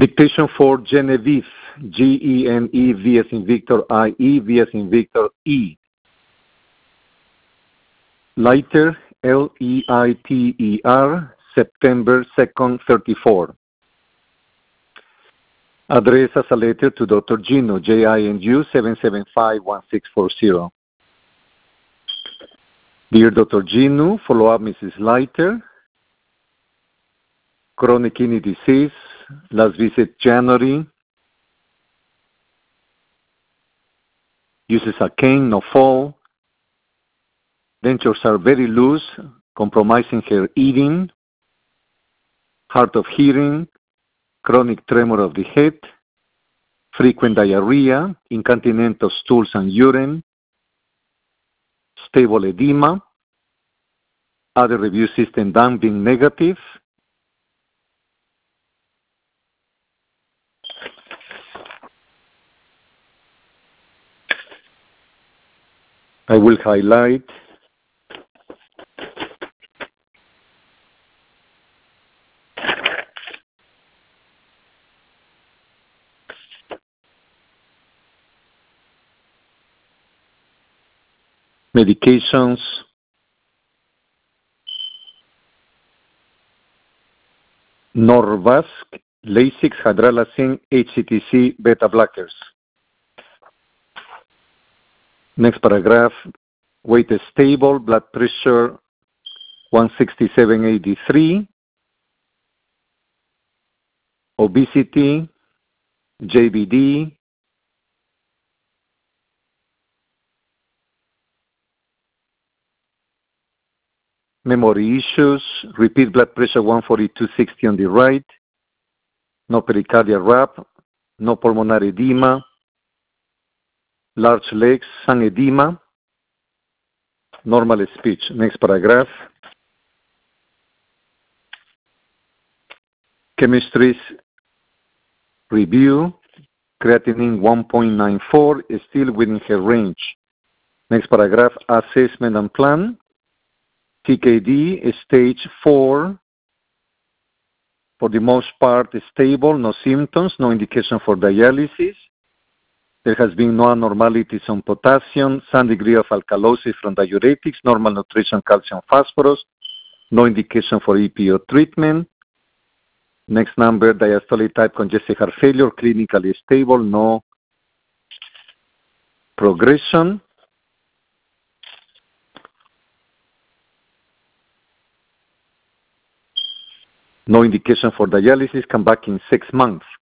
Dictation for Genevieve, G-E-N-E, V as in Victor, I-E, V as in Victor, E. Leiter, L-E-I-T-E-R, September 2nd, 34. Address as a letter to Dr. Gino, J-I-N-U, 775-1640. Dear Dr. Gino, follow up Mrs. Leiter. Chronic kidney disease, last visit January. Uses a cane, no fall. Dentures are very loose, compromising her eating. Hard of hearing, chronic tremor of the head, frequent diarrhea, incontinent of stools and urine, stable edema, other review system done being negative. I will highlight medications, Norvasc, Lasix, Hydralazine, HCTC, beta blockers. Next paragraph, weight is stable, blood pressure 167/83, obesity, JBD, memory issues, repeat blood pressure 142/60 on the right, no pericardial wrap, no pulmonary edema, large legs, sun edema, normal speech. Next paragraph. Chemistry's review, creatinine 1.94 is still within her range. Next paragraph, assessment and plan. TKD is stage 4. For the most part, is stable, no symptoms, no indication for dialysis. There has been no abnormalities on potassium, some degree of alkalosis from diuretics, normal nutrition, calcium, phosphorus, no indication for EPO treatment. Next number, diastolic type congestive heart failure, clinically stable, no progression. No indication for dialysis, come back in 6 months.